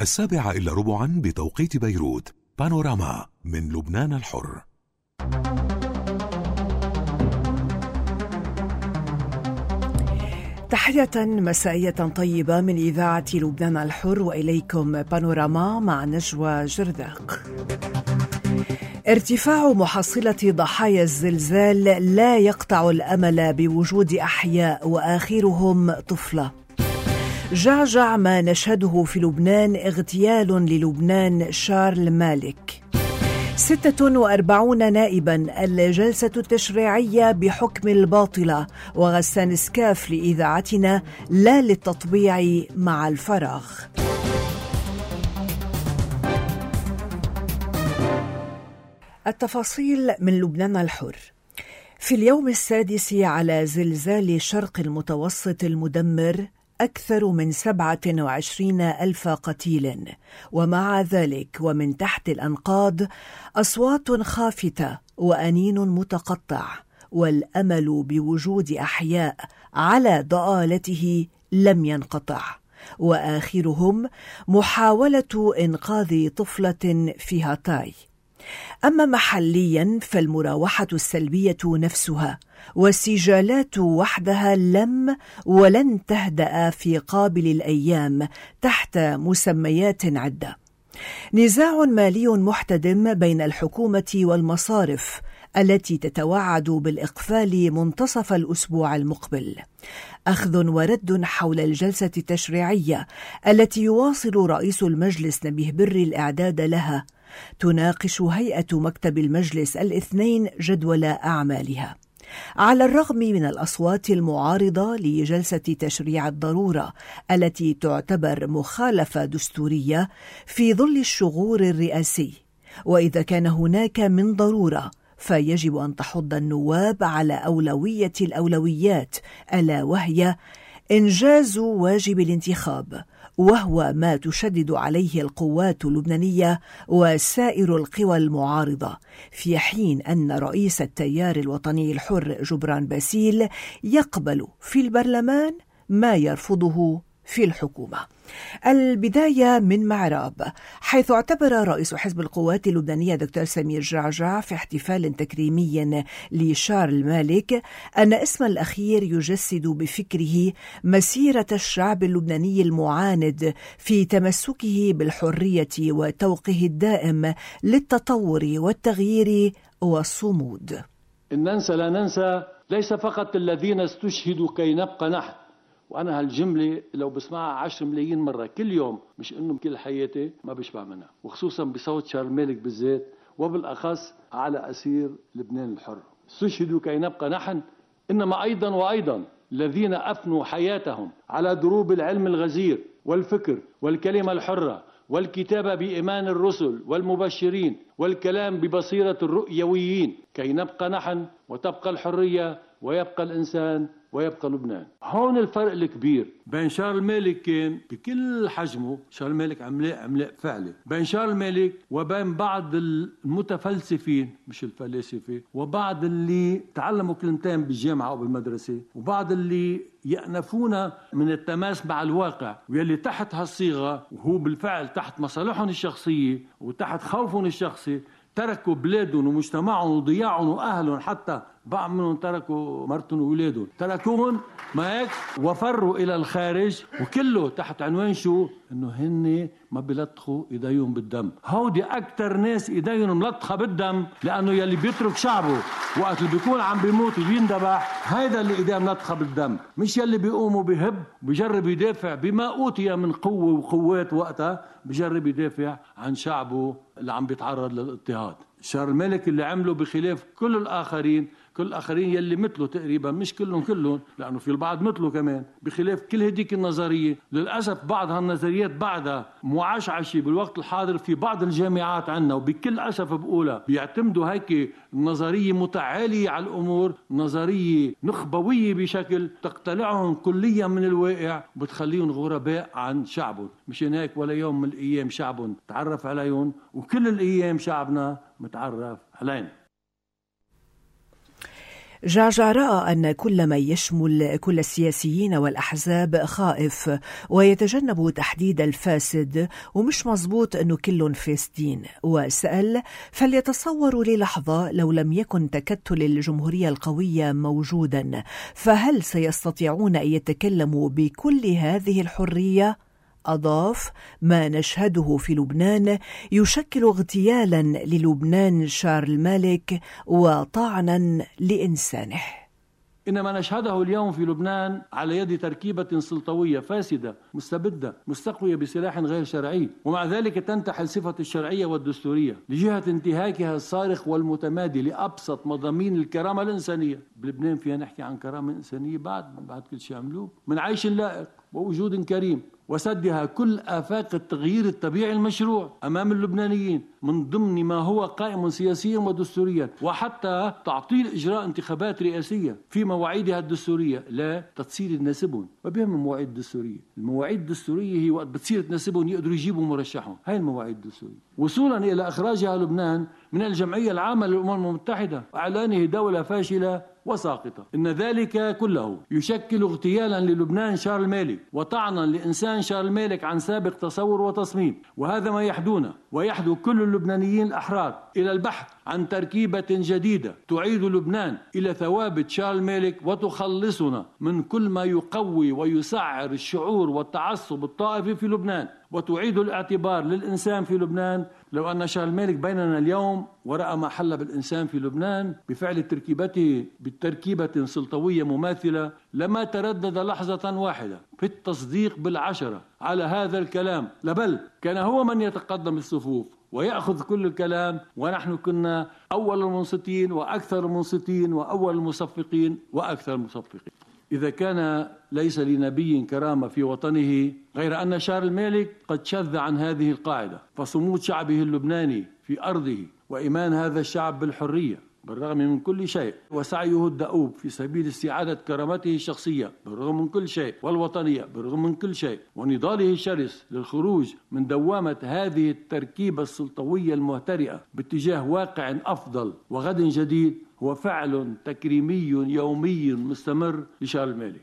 7:15 بتوقيت بيروت. بانوراما من لبنان الحر. تحية مسائية طيبة من إذاعة لبنان الحر، وإليكم بانوراما مع نجوى جرداق. ارتفاع محصلة ضحايا الزلزال لا يقطع الأمل بوجود أحياء وآخرهم طفلة. جعجع ما نشهده في لبنان اغتيال للبنان شارل مالك. 46 نائبا الجلسة التشريعية بحكم الباطلة، وغسان سكاف لإذاعتنا لا للتطبيع مع الفراغ. التفاصيل من لبنان الحر. في اليوم السادس على زلزال شرق المتوسط المدمر أكثر من 27,000 قتيل، ومع ذلك ومن تحت الأنقاض أصوات خافتة وأنين متقطع، والأمل بوجود أحياء على ضآلته لم ينقطع، وآخرهم محاولة إنقاذ طفلة في هاتاي. أما محليا فالمراوحة السلبية نفسها والسجالات وحدها لم ولن تهدأ في قابل الأيام تحت مسميات عدة. نزاع مالي محتدم بين الحكومة والمصارف التي تتوعد بالإقفال منتصف الأسبوع المقبل. أخذ ورد حول الجلسة التشريعية التي يواصل رئيس المجلس نبيه بري الإعداد لها. تناقش هيئة مكتب المجلس الاثنين جدول أعمالها. على الرغم من الأصوات المعارضة لجلسة تشريع الضرورة التي تعتبر مخالفة دستورية في ظل الشغور الرئاسي، وإذا كان هناك من ضرورة فيجب أن تحض النواب على أولوية الأولويات، ألا وهي إنجاز واجب الانتخاب، وهو ما تشدد عليه القوات اللبنانية وسائر القوى المعارضة، في حين أن رئيس التيار الوطني الحر جبران باسيل يقبل في البرلمان ما يرفضه في الحكومة. البداية من معراب، حيث اعتبر رئيس حزب القوات اللبنانية دكتور سمير جعجع في احتفال تكريمي لشارل مالك أن اسم الأخير يجسد بفكره مسيرة الشعب اللبناني المعاند في تمسكه بالحرية وتوقه الدائم للتطور والتغيير والصمود. إن ننسى لا ننسى ليس فقط الذين استشهدوا كي نبقى نحن، وأنا هالجملة لو بسمعها 10 ملايين مرة كل يوم، مش إنه كل حياتي ما بشبع منها، وخصوصا بصوت شارل مالك بالذات، وبالأخص على أسير لبنان الحر. استشهدوا كي نبقى نحن، إنما أيضا وأيضا الذين أفنوا حياتهم على دروب العلم الغزير والفكر والكلمة الحرة والكتابة بإيمان الرسل والمبشرين والكلام ببصيرة الرؤيويين، كي نبقى نحن وتبقى الحرية ويبقى الإنسان ويبقى لبنان. هون الفرق الكبير بين شارل مالك، كان بكل حجمه شارل مالك عملاق فعلي، بين شارل مالك وبين بعض المتفلسفين مش الفلاسفة، وبعض اللي تعلموا كلمتين بالجامعة أو بالمدرسة، وبعض اللي يأنفون من التماس مع الواقع، واللي تحت هالصيغة وهو بالفعل تحت مصالحهم الشخصية وتحت خوفهم الشخصي تركوا بلادهم ومجتمعهم وضياعهم وأهلهم، حتى بعض منهم تركوا مرتهم وولادهم، تركوهم ما هيك وفروا إلى الخارج، وكله تحت عنوان شو؟ إنه هن ما بيلطخوا إيديهم بالدم. هودي أكتر ناس إيديهم ملطخة بالدم، لأنه يلي بيترك شعبه وقت اللي بيكون عم بيموت وبيندبح هيدا اللي إيديه ملطخة بالدم، مش يلي بيقوم وبيهب بيجرب يدافع بما أوتي من قوة وقوات وقتها، بيجرب يدافع عن شعبه اللي عم بيتعرض للاضطهاد. شارل مالك اللي عمله بخلاف كل الآخرين يلي مثله تقريبا، مش كلهم لأنه في البعض مثله كمان، بخلاف كل هديك النظرية. للأسف بعض هالنظريات بعدها معشعشة بالوقت الحاضر في بعض الجامعات عنا، وبكل أسف بقولها بيعتمدوا هيك نظرية متعالية على الأمور، نظرية نخبوية بشكل تقتلعهم كليا من الواقع، بتخليهم غرباء عن شعبهم. مشان هيك ولا يوم من الأيام شعبهم تعرف عليهم، وكل الأيام شعبنا متعرف علينا. جعجع رأى أن كل من يشمل كل السياسيين والأحزاب خائف ويتجنب تحديد الفاسد، ومش مزبوط أنه كلهم فاسدين، وسأل: فليتصوروا للحظة لو لم يكن تكتل الجمهورية القوية موجودا، فهل سيستطيعون أن يتكلموا بكل هذه الحرية؟ أضاف: ما نشهده في لبنان يشكل اغتيالا للبنان شارل مالك وطعنا لإنسانه. إن ما نشهده اليوم في لبنان على يد تركيبة سلطوية فاسدة مستبدة مستقوية بسلاح غير شرعي، ومع ذلك تنتحل صفة الشرعية والدستورية لجهة انتهاكها الصارخ والمتمادي لأبسط مضامين الكرامة الإنسانية. بلبنان فيها نحكي عن كرامة إنسانية بعد كل شيء عملوه من عيش لائق ووجود كريم وسدها كل آفاق التغيير الطبيعي المشروع أمام اللبنانيين من ضمن ما هو قائم سياسيا ودستوريا، وحتى تعطيل إجراء انتخابات رئاسية في مواعيدها الدستورية لا تتصير تناسبهم. ما بهم المواعيد الدستورية؟ المواعيد الدستورية هي وقت بتصير تناسبهم يقدروا يجيبوا مرشحهم، هاي المواعيد الدستورية، وصولا إلى إخراجها لبنان من الجمعية العامة للأمم المتحدة وإعلانه دولة فاشلة وساقطة. إن ذلك كله يشكل اغتيالا للبنان شارل مالك وطعنا لإنسان شارل مالك عن سابق تصور وتصميم، وهذا ما يحدونا ويحدو كل اللبنانيين الأحرار إلى البحث عن تركيبة جديدة تعيد لبنان إلى ثوابت شارل مالك وتخلصنا من كل ما يقوي ويسعر الشعور والتعصب الطائفي في لبنان، وتعيد الاعتبار للإنسان في لبنان. لو أن شارل مالك بيننا اليوم ورأى ما حل بالإنسان في لبنان بفعل تركيبته بتركيبة سلطوية مماثلة لما تردد لحظة واحدة في التصديق بالعشرة على هذا الكلام، بل كان هو من يتقدم الصفوف ويأخذ كل الكلام، ونحن كنا أول المنصتين وأكثر المنصتين وأول المصفقين وأكثر المصفقين. إذا كان ليس لنبي كرامة في وطنه غير أن شارل مالك قد شذ عن هذه القاعدة، فصمود شعبه اللبناني في أرضه وإيمان هذا الشعب بالحرية بالرغم من كل شيء، وسعيه الدؤوب في سبيل استعادة كرامته الشخصية بالرغم من كل شيء، والوطنية بالرغم من كل شيء، ونضاله الشرس للخروج من دوامة هذه التركيبة السلطوية المهترئة باتجاه واقع أفضل وغد جديد، هو فعل تكريمي يومي مستمر لشارل مالك.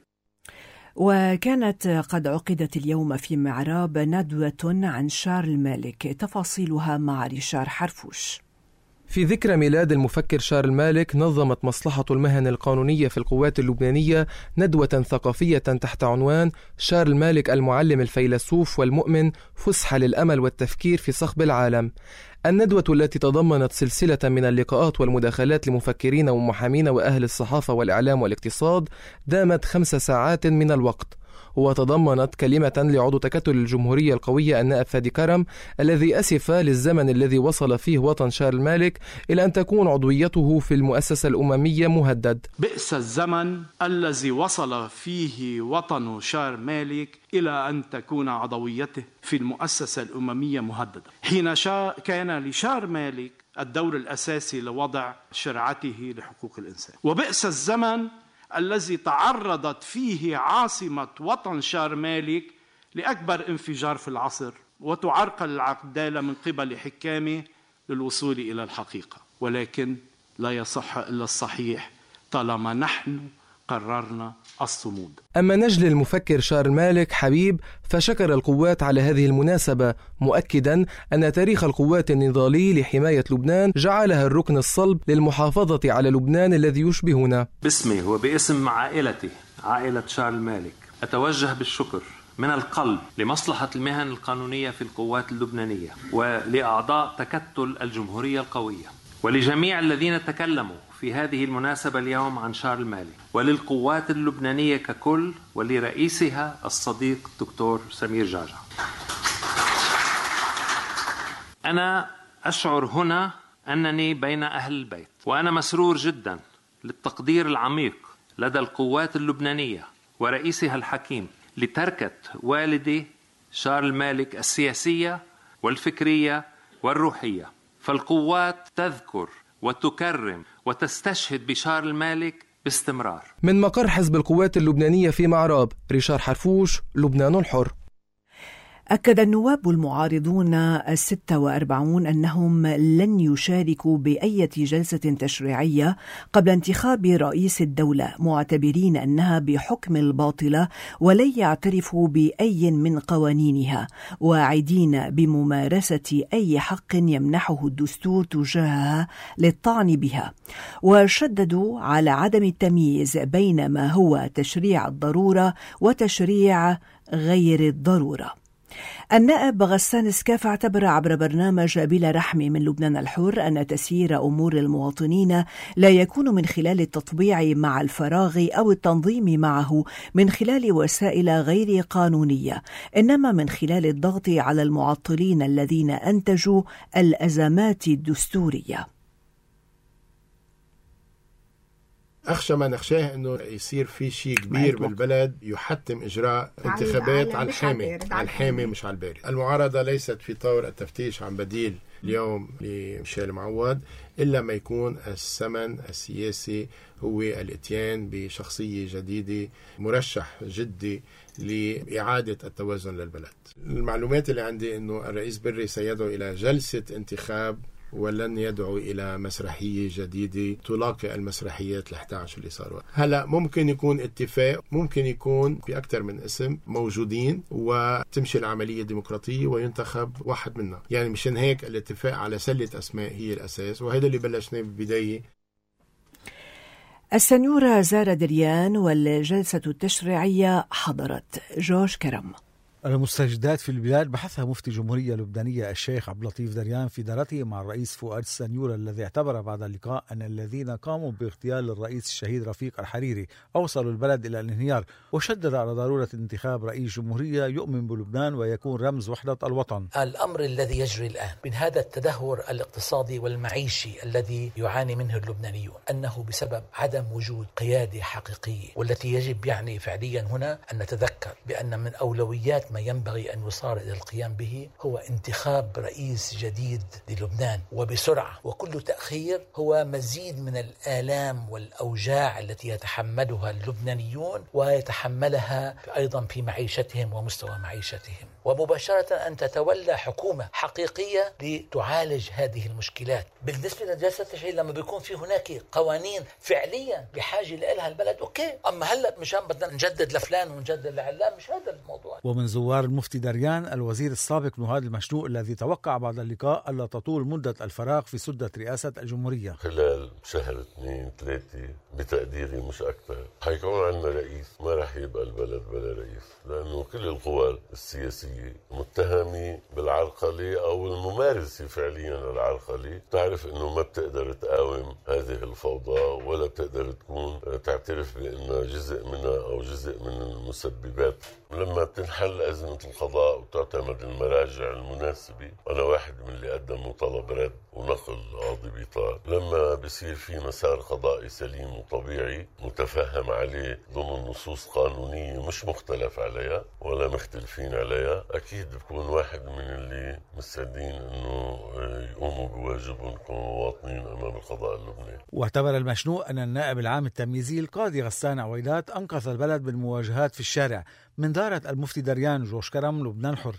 وكانت قد عقدت اليوم في معراب ندوة عن شارل مالك، تفاصيلها مع ريشار حرفوش. في ذكرى ميلاد المفكر شارل مالك نظمت مصلحة المهن القانونية في القوات اللبنانية ندوة ثقافية تحت عنوان شارل مالك المعلم الفيلسوف والمؤمن، فسحة للأمل والتفكير في صخب العالم. الندوة التي تضمنت سلسلة من اللقاءات والمداخلات لمفكرين ومحامين وأهل الصحافة والإعلام والاقتصاد دامت 5 ساعات من الوقت، وتضمنت كلمة لعضو تكتل الجمهورية القوية النائب فادي كرم الذي أسف للزمن الذي وصل فيه وطن شارل مالك إلى أن تكون عضويته في المؤسسة الأممية مهدد. بئس الزمن الذي وصل فيه وطن شارل مالك إلى أن تكون عضويته في المؤسسة الأممية مهددة، حين كان لشارل مالك الدور الأساسي لوضع شرعته لحقوق الإنسان. وبئس الزمن الذي تعرضت فيه عاصمة وطن شارل مالك لأكبر انفجار في العصر، وتعرقل العدالة من قبل حكامه للوصول إلى الحقيقة، ولكن لا يصح إلا الصحيح طالما نحن قررنا الصمود. أما نجل المفكر شارل مالك حبيب فشكر القوات على هذه المناسبة، مؤكدا أن تاريخ القوات النضالي لحماية لبنان جعلها الركن الصلب للمحافظة على لبنان الذي يشبهنا. باسمي وباسم عائلتي، عائلة شارل مالك، أتوجه بالشكر من القلب لمصلحة المهن القانونية في القوات اللبنانية ولأعضاء تكتل الجمهورية القوية ولجميع الذين تكلموا في هذه المناسبة اليوم عن شارل مالك، وللقوات اللبنانية ككل، ولرئيسها الصديق دكتور سمير جعجع. أنا أشعر هنا أنني بين أهل البيت، وأنا مسرور جدا للتقدير العميق لدى القوات اللبنانية ورئيسها الحكيم لتركة والدي شارل مالك السياسية والفكرية والروحية. فالقوات تذكر وتكرم وتستشهد بشارل مالك باستمرار. من مقر حزب القوات اللبنانية في معراب، ريشار حرفوش، لبنان الحر. أكد النواب المعارضون 46 أنهم لن يشاركوا بأي جلسة تشريعية قبل انتخاب رئيس الدولة، معتبرين أنها بحكم الباطلة ولن يعترفوا بأي من قوانينها، واعدين بممارسة أي حق يمنحه الدستور تجاهها للطعن بها، وشددوا على عدم التمييز بين ما هو تشريع الضرورة وتشريع غير الضرورة. النائب غسان سكاف اعتبر عبر برنامج بلا رحم من لبنان الحر أن تسيير أمور المواطنين لا يكون من خلال التطبيع مع الفراغ أو التنظيم معه من خلال وسائل غير قانونية، إنما من خلال الضغط على المعطلين الذين أنتجوا الأزمات الدستورية. أخشى ما نخشاه أنه يصير في شيء كبير بالبلد يحتم إجراء انتخابات على الحامي مش على البارد. المعارضة ليست في طور التفتيش عن بديل اليوم لميشيل معوض إلا ما يكون الثمن السياسي هو الاتيان بشخصية جديدة، مرشح جدي لإعادة التوازن للبلد. المعلومات اللي عندي أنه الرئيس بري سيدعو إلى جلسة انتخاب ولن يدعو إلى مسرحية جديدة تلاقي المسرحيات ال11 اللي صاروا. هلأ ممكن يكون اتفاق، ممكن يكون في أكثر من اسم موجودين وتمشي العملية ديمقراطية وينتخب واحد منها. يعني مشان هيك الاتفاق على سلة أسماء هي الأساس، وهذا اللي بلشناه بالبداية. السنيورة زارة دريان والجلسة التشريعية حضرت. جورج كرم. المستجدات في البلاد بحثها مفتي جمهورية لبنانية الشيخ عبد اللطيف دريان في دارته مع الرئيس فؤاد السنيورة، الذي اعتبر بعد اللقاء أن الذين قاموا باغتيال الرئيس الشهيد رفيق الحريري أوصلوا البلد إلى الانهيار، وشدد على ضرورة انتخاب رئيس جمهورية يؤمن بلبنان ويكون رمز وحدة الوطن. الأمر الذي يجري الآن من هذا التدهور الاقتصادي والمعيشي الذي يعاني منه اللبنانيون أنه بسبب عدم وجود قيادة حقيقية، والتي يجب يعني فعليا هنا أن نتذكر بأن من أولويات ما ينبغي أن يصار إلى القيام به هو انتخاب رئيس جديد للبنان وبسرعة، وكل تأخير هو مزيد من الآلام والأوجاع التي يتحملها اللبنانيون ويتحملها أيضا في معيشتهم ومستوى معيشتهم، ومباشرة أن تتولى حكومة حقيقية لتعالج هذه المشكلات. بالنسبة للجلسة التشريعية لما بيكون في هناك قوانين فعليا بحاجة لها البلد أوكي، أما هلأ مشان بدنا نجدد لفلان ونجدد لعلان، مش هذا الموضوع. ومن زوار المفتي دريان الوزير السابق نهاد المشنوق، الذي توقع بعد اللقاء ألا تطول مدة الفراغ في سدة رئاسة الجمهورية. خلال شهر 2-3 بتقديري مش أكثر حيكون عندنا رئيس. ما رح يبقى البلد بلا رئيس، لأنه كل القوى السياسية متهمة بالعرقلة أو الممارسة فعليا العرقلة. تعرف أنه ما بتقدر تقاوم هذه الفوضى ولا بتقدر تكون تعترف بأنها جزء منها أو جزء من المسببات. لما تنحل أزمة القضاء وتعتمد المراجع المناسبة، أنا واحد من اللي قدم طلب رد ونقل قاضي بيطار. لما بيصير في مسار قضائي سليم وطبيعي متفهم عليه ضمن نصوص قانونية مش مختلف عليها ولا مختلفين عليها، أكيد بكون واحد من اللي مستعدين أنه يقوموا بواجبهم كمواطنين أمام القضاء اللبناني. واعتبر المشنوق أن النائب العام التمييزي القاضي غسان عويدات أنقذ البلد من مواجهات في الشارع. من دارة المفتي دريان. جورج كرم، لبنان الحر.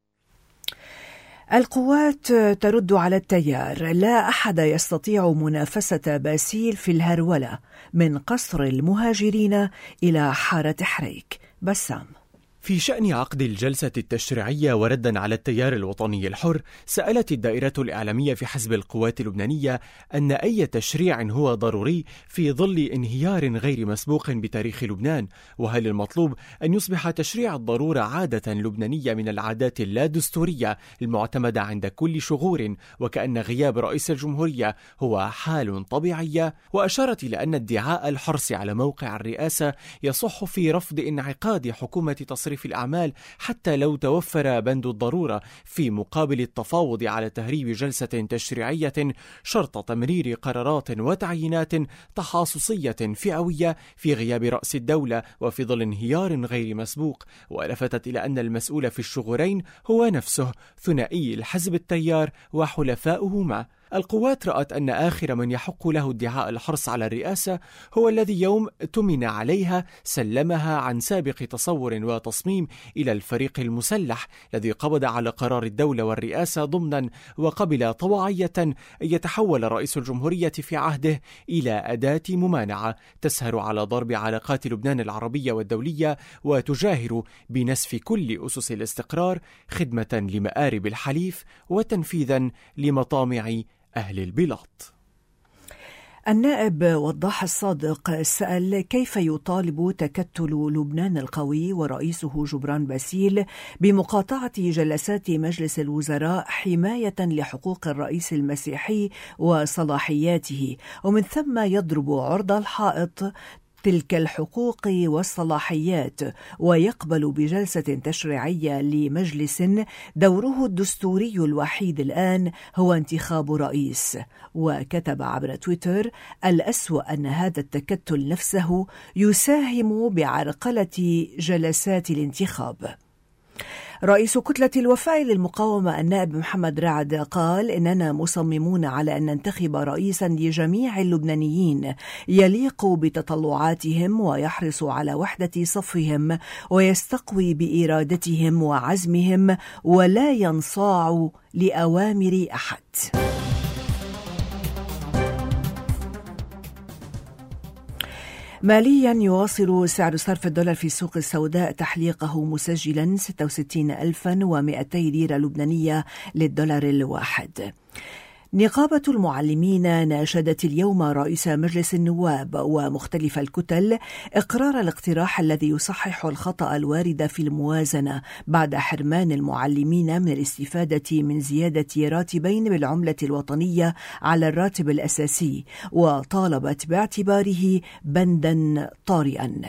القوات ترد على التيار. لا أحد يستطيع منافسة باسيل في الهرولة من قصر المهاجرين إلى حارة حريك. بسام. في شأن عقد الجلسة التشريعية وردا على التيار الوطني الحر، سألت الدائرة الإعلامية في حزب القوات اللبنانية أن أي تشريع هو ضروري في ظل انهيار غير مسبوق بتاريخ لبنان، وهل المطلوب أن يصبح تشريع الضرورة عادة لبنانية من العادات اللادستورية المعتمدة عند كل شغور، وكأن غياب رئيس الجمهورية هو حال طبيعية. وأشارت إلى أن ادعاء الحرص على موقع الرئاسة يصح في رفض انعقاد حكومة تصريف الأعمال حتى لو توفر بند الضرورة في مقابل التفاوض على تهريب جلسة تشريعية شرط تمرير قرارات وتعيينات تخصصية فئوية في غياب رأس الدولة وفي ظل انهيار غير مسبوق. ولفتت إلى أن المسؤول في الشغورين هو نفسه ثنائي الحزب التيار وحلفاؤه معه. القوات رأت أن آخر من يحق له ادعاء الحرص على الرئاسة هو الذي يوم اؤتمن عليها سلمها عن سابق تصور وتصميم إلى الفريق المسلح الذي قبض على قرار الدولة والرئاسة ضمنا، وقبل طوعية أن يتحول رئيس الجمهورية في عهده إلى أداة ممانعة تسهر على ضرب علاقات لبنان العربية والدولية وتجاهر بنسف كل أسس الاستقرار خدمة لمآرب الحليف وتنفيذا لمطامع أهل البلاد. النائب وضاح الصادق سأل كيف يطالب تكتل لبنان القوي ورئيسه جبران باسيل بمقاطعة جلسات مجلس الوزراء حماية لحقوق الرئيس المسيحي وصلاحياته، ومن ثم يضرب عرض الحائط تلك الحقوق والصلاحيات ويقبل بجلسة تشريعية لمجلس دوره الدستوري الوحيد الآن هو انتخاب رئيس. وكتب عبر تويتر: الأسوأ أن هذا التكتل نفسه يساهم بعرقلة جلسات الانتخاب. رئيس كتلة الوفاء للمقاومة النائب محمد رعد قال: إننا مصممون على أن ننتخب رئيسا لجميع اللبنانيين يليق بتطلعاتهم ويحرص على وحدة صفهم ويستقوي بإرادتهم وعزمهم ولا ينصاع لأوامر أحد. ماليا يواصل سعر صرف الدولار في السوق السوداء تحليقه مسجلا 66,200 ليرة لبنانية للدولار الواحد. نقابة المعلمين ناشدت اليوم رئيس مجلس النواب ومختلف الكتل إقرار الاقتراح الذي يصحح الخطأ الوارد في الموازنة بعد حرمان المعلمين من الاستفادة من زيادة راتبين بالعملة الوطنية على الراتب الأساسي، وطالبت باعتباره بندا طارئا.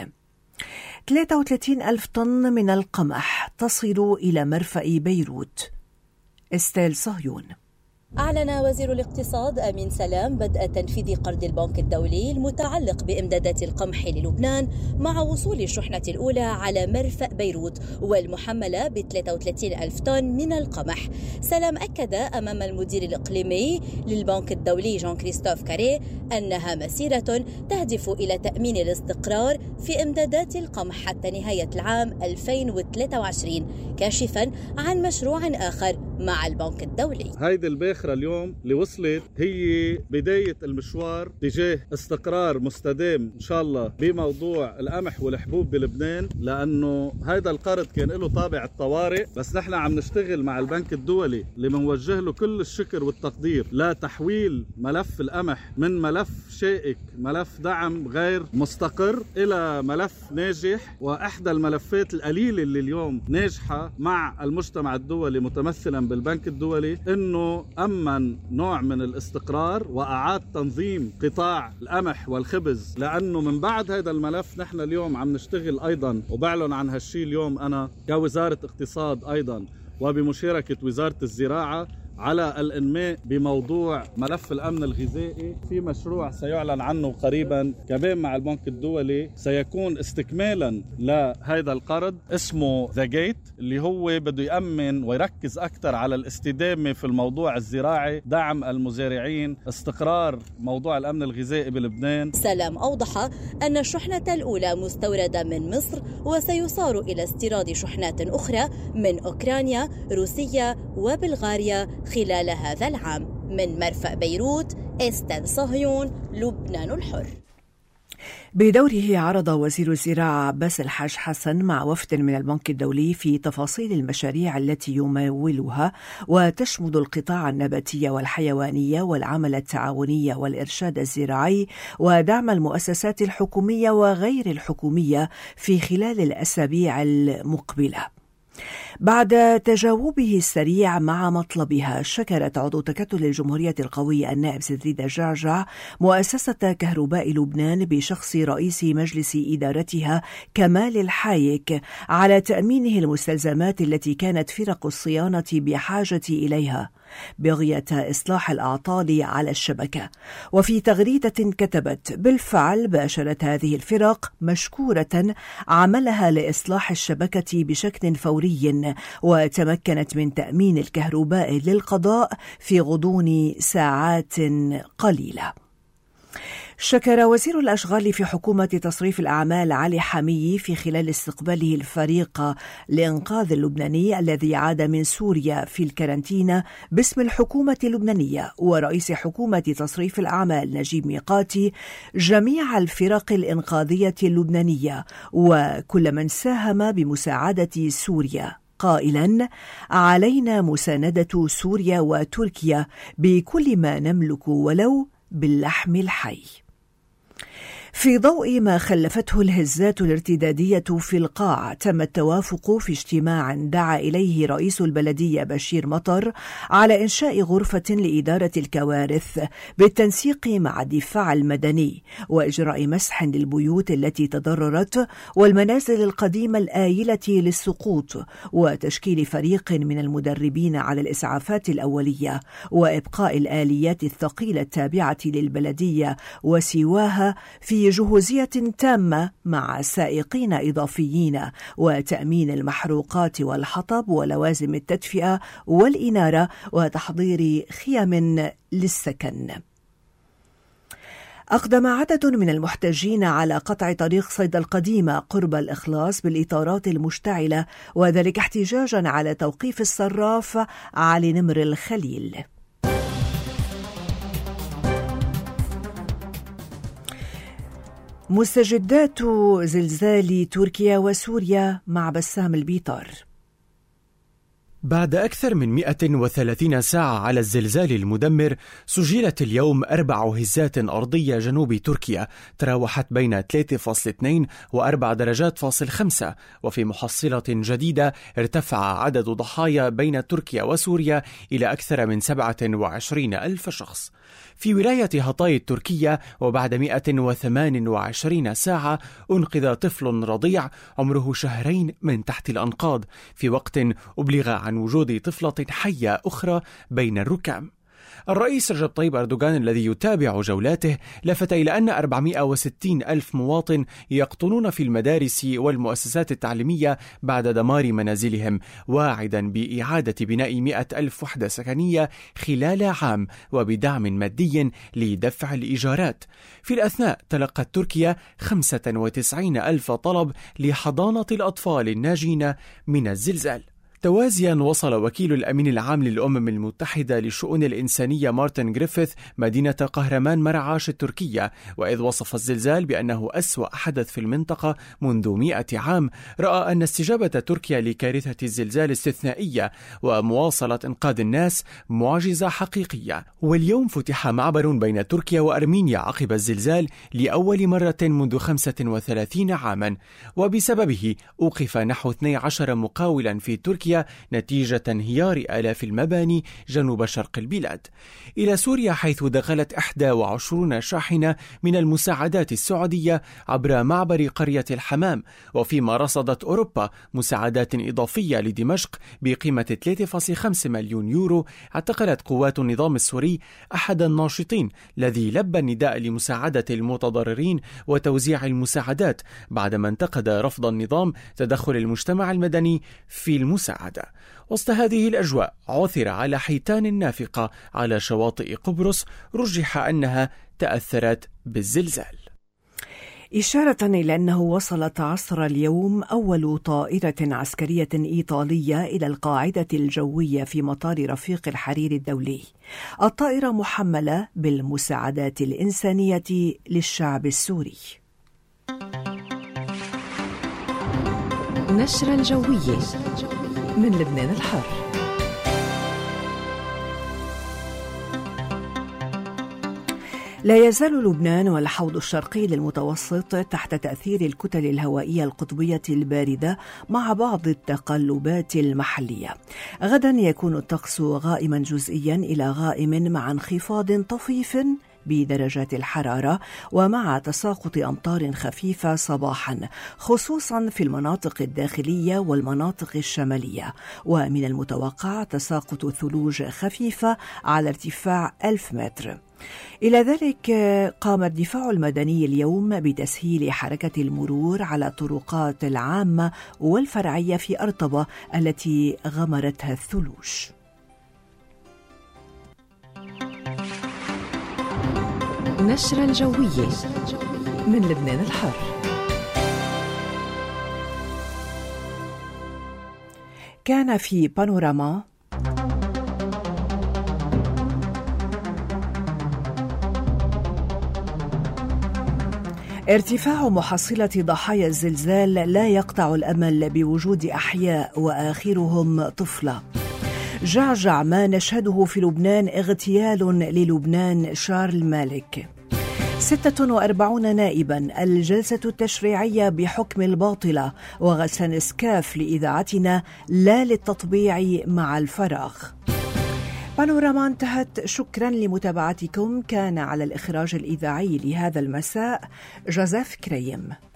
33,000 طن من القمح تصل إلى مرفأ بيروت. استيل صهيون. أعلن وزير الاقتصاد أمين سلام بدء تنفيذ قرض البنك الدولي المتعلق بإمدادات القمح للبنان مع وصول الشحنة الأولى على مرفأ بيروت والمحملة ب 33,000 طن من القمح. سلام أكد أمام المدير الإقليمي للبنك الدولي جان كريستوف كاريه أنها مسيرة تهدف إلى تأمين الاستقرار في إمدادات القمح حتى نهاية العام 2023، كاشفا عن مشروع آخر مع البنك الدولي. هيدي الباخرة اليوم اللي وصلت هي بداية المشوار تجاه استقرار مستدام إن شاء الله بموضوع القمح والحبوب بلبنان، لأنه هيدا القرض كان له طابع الطوارئ، بس نحن عم نشتغل مع البنك الدولي اللي منوجه له كل الشكر والتقدير لتحويل ملف القمح من ملف شائك، ملف دعم غير مستقر، إلى ملف ناجح، وإحدى الملفات القليلة اللي اليوم ناجحة مع المجتمع الدولي متمثلا بالبنك الدولي، إنه أمن نوع من الاستقرار وأعاد تنظيم قطاع القمح والخبز. لأنه من بعد هذا الملف نحن اليوم عم نشتغل أيضا، وبعلن عن هالشي اليوم أنا كوزارة اقتصاد أيضا وبمشاركة وزارة الزراعة على الإنماء بموضوع ملف الأمن الغذائي. في مشروع سيعلن عنه قريبا كمان مع البنك الدولي سيكون استكمالا لهذا القرض اسمه ذا جيت، اللي هو بده يأمن ويركز أكثر على الاستدامة في الموضوع الزراعي، دعم المزارعين، استقرار موضوع الأمن الغذائي بلبنان. سلام أوضح أن الشحنة الأولى مستوردة من مصر، وسيصار إلى استيراد شحنات أخرى من أوكرانيا، روسيا وبلغاريا خلال هذا العام. من مرفأ بيروت، استيل صهيون، لبنان الحر. بدوره عرض وزير الزراعة عباس الحاج حسن مع وفد من البنك الدولي في تفاصيل المشاريع التي يمولها، وتشمل القطاع النباتي والحيواني والعمل التعاوني والإرشاد الزراعي ودعم المؤسسات الحكومية وغير الحكومية في خلال الأسابيع المقبلة. بعد تجاوبه السريع مع مطلبها، شكرت عضو تكتل الجمهورية القوي النائب سدريدة جعجع مؤسسة كهرباء لبنان بشخص رئيس مجلس إدارتها كمال الحايك على تأمينه المستلزمات التي كانت فرق الصيانة بحاجة إليها. بغية إصلاح الأعطال على الشبكة. وفي تغريدة كتبت: بالفعل باشرت هذه الفرق مشكورة عملها لإصلاح الشبكة بشكل فوري، وتمكنت من تأمين الكهرباء للقضاء في غضون ساعات قليلة. شكر وزير الأشغال في حكومة تصريف الأعمال علي حميي في خلال استقباله الفريق لإنقاذ اللبناني الذي عاد من سوريا في الكارنتينا باسم الحكومة اللبنانية ورئيس حكومة تصريف الأعمال نجيب ميقاتي جميع الفرق الإنقاذية اللبنانية وكل من ساهم بمساعدة سوريا، قائلا: علينا مساندة سوريا وتركيا بكل ما نملك ولو باللحم الحي. في ضوء ما خلفته الهزات الارتدادية في القاع، تم التوافق في اجتماع دعا إليه رئيس البلدية بشير مطر على إنشاء غرفة لإدارة الكوارث بالتنسيق مع الدفاع المدني وإجراء مسح للبيوت التي تضررت والمنازل القديمة الآيلة للسقوط، وتشكيل فريق من المدربين على الإسعافات الأولية وإبقاء الآليات الثقيلة التابعة للبلدية وسواها في جهوزية تامة مع سائقين إضافيين وتأمين المحروقات والحطب ولوازم التدفئة والإنارة وتحضير خيم للسكن. أقدم عدد من المحتجين على قطع طريق صيدا القديمة قرب الإخلاص بالإطارات المشتعلة، وذلك احتجاجا على توقيف الصراف علي نمر الخليل. مستجدات زلزال تركيا وسوريا مع بسام البيطار. بعد أكثر من 130 ساعة على الزلزال المدمر، سجلت اليوم 4 هزات أرضية جنوب تركيا تراوحت بين 3.2 و4 درجات فاصل 5، وفي محصلة جديدة ارتفع عدد ضحايا بين تركيا وسوريا إلى أكثر من 27,000 شخص. في ولاية هاتاي التركية، وبعد 128 ساعة أنقذ طفل رضيع عمره 2 شهرين من تحت الأنقاض، في وقت أبلغ عن وجود طفلة حية أخرى بين الركام. الرئيس رجب طيب أردوغان الذي يتابع جولاته لفت إلى أن 460 ألف مواطن يقطنون في المدارس والمؤسسات التعليمية بعد دمار منازلهم، واعدا بإعادة بناء 100 ألف وحدة سكنية خلال عام وبدعم مادي لدفع الإيجارات. في الأثناء تلقت تركيا 95 ألف طلب لحضانة الأطفال الناجين من الزلزال. توازيا وصل وكيل الأمين العام للأمم المتحدة للشؤون الإنسانية مارتن غريفيث مدينة قهرمان مرعاش التركية، وإذ وصف الزلزال بأنه أسوأ حدث في المنطقة منذ 100 عام، رأى أن استجابة تركيا لكارثة الزلزال استثنائية ومواصلة إنقاذ الناس معجزة حقيقية. واليوم فتح معبر بين تركيا وأرمينيا عقب الزلزال لأول مرة منذ 35 عاما، وبسببه أوقف نحو 12 مقاولا في تركيا نتيجة انهيار آلاف المباني جنوب شرق البلاد. إلى سوريا، حيث دخلت 21 شاحنة من المساعدات السعودية عبر معبر قرية الحمام، وفيما رصدت أوروبا مساعدات إضافية لدمشق بقيمة 3.5 مليون يورو. اعتقلت قوات النظام السوري أحد الناشطين الذي لبى النداء لمساعدة المتضررين وتوزيع المساعدات بعدما انتقد رفض النظام تدخل المجتمع المدني في المساعدة. وسط هذه الأجواء عثر على حيتان نافقة على شواطئ قبرص رجح أنها تأثرت بالزلزال. إشارة إلى أنه وصلت عصر اليوم أول طائرة عسكرية إيطالية إلى القاعدة الجوية في مطار رفيق الحريري الدولي. الطائرة محملة بالمساعدات الإنسانية للشعب السوري. نشرة الجوية من لبنان الحر. لا يزال لبنان والحوض الشرقي للمتوسط تحت تأثير الكتل الهوائية القطبية الباردة مع بعض التقلبات المحلية. غدا يكون الطقس غائما جزئيا إلى غائم مع انخفاض طفيف بدرجات الحرارة، ومع تساقط أمطار خفيفة صباحا خصوصا في المناطق الداخلية والمناطق الشمالية، ومن المتوقع تساقط ثلوج خفيفة على ارتفاع 1000 متر. إلى ذلك قام الدفاع المدني اليوم بتسهيل حركة المرور على الطرقات العامة والفرعية في أرطبة التي غمرتها الثلوج. نشرة الجوية من لبنان الحر. كان في بانوراما ارتفاع محصلة ضحايا الزلزال لا يقطع الأمل بوجود أحياء وآخرهم طفلة. جعجع ما نشهده في لبنان اغتيال للبنان شارل مالك. 46 نائبا الجلسة التشريعية بحكم الباطلة، وغسان اسكاف لإذاعتنا لا للتطبيع مع الفراغ. بانوراما انتهت. شكرا لمتابعتكم. كان على الإخراج الإذاعي لهذا المساء جوزيف كريم.